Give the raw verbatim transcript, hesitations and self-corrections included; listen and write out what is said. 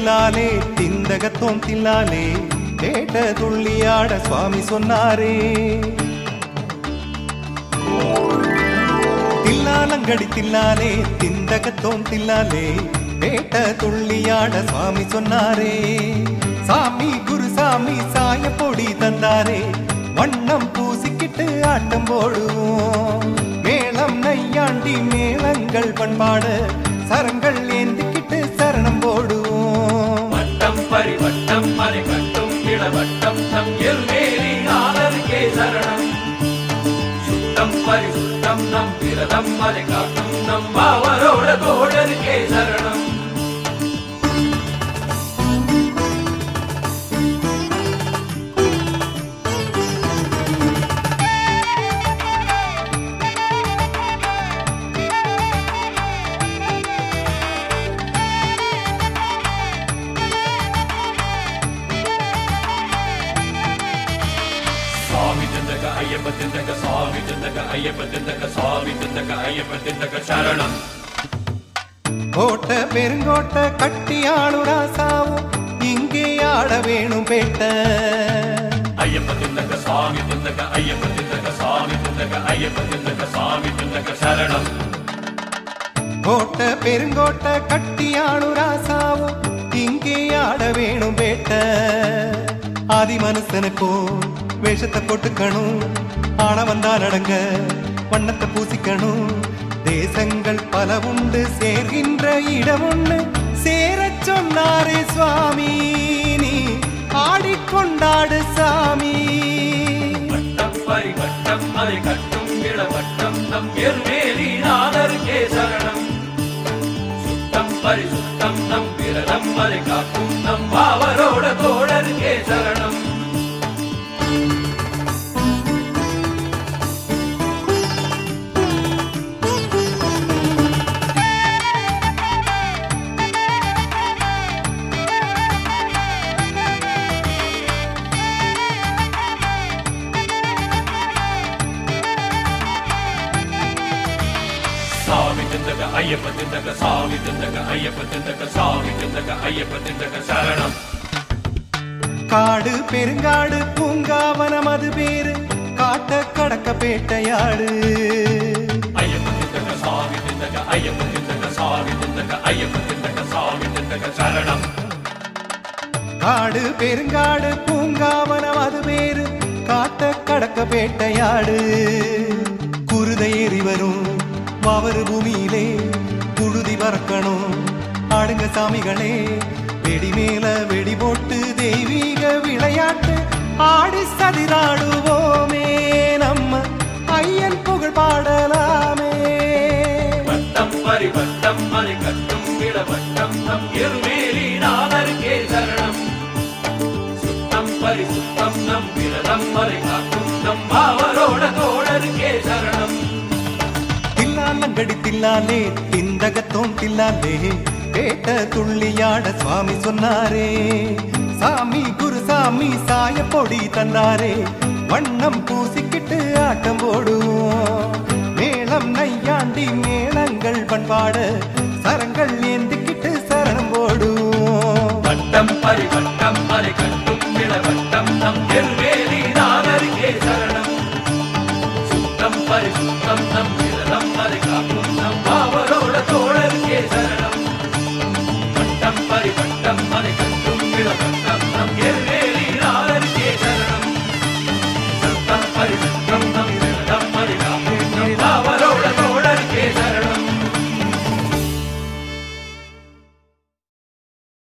தில்லாலே திந்தகத்தோம் தில்லாலே கேட்ட துள்ளியாட சுவாமி சொன்னாரே. தில்லாலங்கடி தில்லாலே திந்தகத்தோம் தில்லாலே கேட்ட துள்ளியாட சுவாமி சொன்னாரே. சாமி குருசாமி சாய பொடி தந்தாரே, வண்ணம் பூசிக்கிட்டு ஆட்டம் போடுவோம். மேளம் நையாண்டி மேளங்கள் பண்பாடு சரங்கள் ஏந்திக்கிட்டு சரணம் போடுவோம். வட்டம் பரிவட்டம் மலை கட்டும் இளவட்டம் நம் எல்மேலி ஆளருக்கே சரணம். சுத்தம் பரிசுத்தம் நம் விரதம் மலை காட்டும் நம் பாவரோட தோழருக்கே சரணம். சாமி திந்தக ஐயப்ப திந்தக சாமி திந்தக ஐயப்ப திந்தக சாமி திந்தக ஐயப்ப திந்தக சரணம். கோட்ட பெருங்கோட்ட கட்டியாளு ராசாவும் இங்கே ஆட வேணும் பேட்ட. ஐயப்ப திந்தக சாமி திந்தக ஐயப்ப திந்தக சாமி திந்தக ஐயப்ப திந்தக சாமி திந்தக சரணம். கோட்ட பெருங்கோட்ட கட்டியாளு ராசாவும் இங்கே ஆட வேணும் பேட்ட. ஆதி மனுஷனுக்கோ வேஷத்தை போட்டுக்கணும், ஆன வந்தா நடங்க வண்ணத்தை பூசிக்கணும். தேசங்கள் பல உண்டு சேர்கின்ற இடம் ஒண்ணு சேரச் சொன்னாரே சுவாமி, நீ ஆடிக்கொண்டாடு சாமி. வட்டம் பரிவட்டம் மலை கட்டும் இளவட்டம் நம் எல்மேலி நாதருக்கே சரணம். சுத்தம் பரிசுத்தம் நம் விரதம் மலை காக்கும் நம் பாவரோட தோழருக்கே சரணம். சாமி திந்தக ஐயப்ப திந்தக சாமி திந்தக ஐயப்ப திந்தக சாமி திந்தக ஐயப்ப திந்தக சரணம். காடு பெருங்காடு பூங்காவனம் அது பேரு காட்ட கடக்க பேட்டையாடு. ஐயப்ப திந்தக சாமி திந்தக ஐயப்ப திந்தக சாமி திந்தக ஐயப்ப திந்தக சாமி திந்தக சரணம். காடு பெருங்காடு பூங்காவனம் அது பேரு காட்ட கடக்க பேட்டையாடு. குருதை ஏறி வரும் மாவரு பூமியிலே புழுதி பறக்கணும், ஆடுங்க சாமிகளே வெடி மேல வெடி போட்டு தெய்வீக விளையாட்டு ஆடி சதிராடுவோமே, நம்ம ஐயன் புகழ் பாடலாமே. வட்டம் பரிவட்டம் மலை கட்டும் இளவட்டம் நம் எல்மேலி நாதருக்கே சரணம். சுத்தம் பரிசுத்தம் நம் விரதம் மலை காக்கும் நம் பாவரோட தோழருக்கே சரணம். தில்லாலங்கடி தில்லாலே திந்தகத்தோம் தில்லாலே கேட்ட துள்ளியாட சுவாமி சொன்னாரே. சாமி குருசாமி சாய பொடி தந்தாரே, வண்ணம் பூசிக்கிட்டு ஆட்டம் போடுவோம். மேளம் நையாண்டி மேளங்கள் பண்பாடு சரங்கள் ஏந்தி